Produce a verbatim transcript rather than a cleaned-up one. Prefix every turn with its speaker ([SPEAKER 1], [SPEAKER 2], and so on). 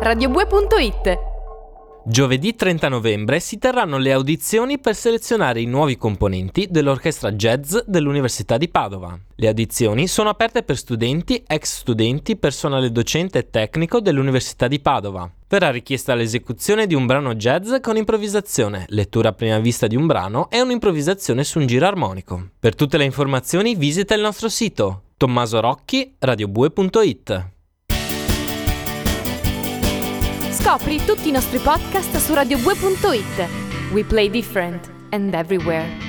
[SPEAKER 1] radiobue punto it.
[SPEAKER 2] Giovedì trenta novembre si terranno le audizioni per selezionare i nuovi componenti dell'orchestra jazz dell'Università di Padova. Le audizioni sono aperte per studenti, ex studenti, personale docente e tecnico dell'Università di Padova. Verrà richiesta l'esecuzione di un brano jazz con improvvisazione, lettura a prima vista di un brano e un'improvvisazione su un giro armonico. Per tutte le informazioni visita il nostro sito Tommaso Rocchi, radiobue punto it.
[SPEAKER 1] Scopri tutti i nostri podcast su radiobue punto it. We play different and everywhere.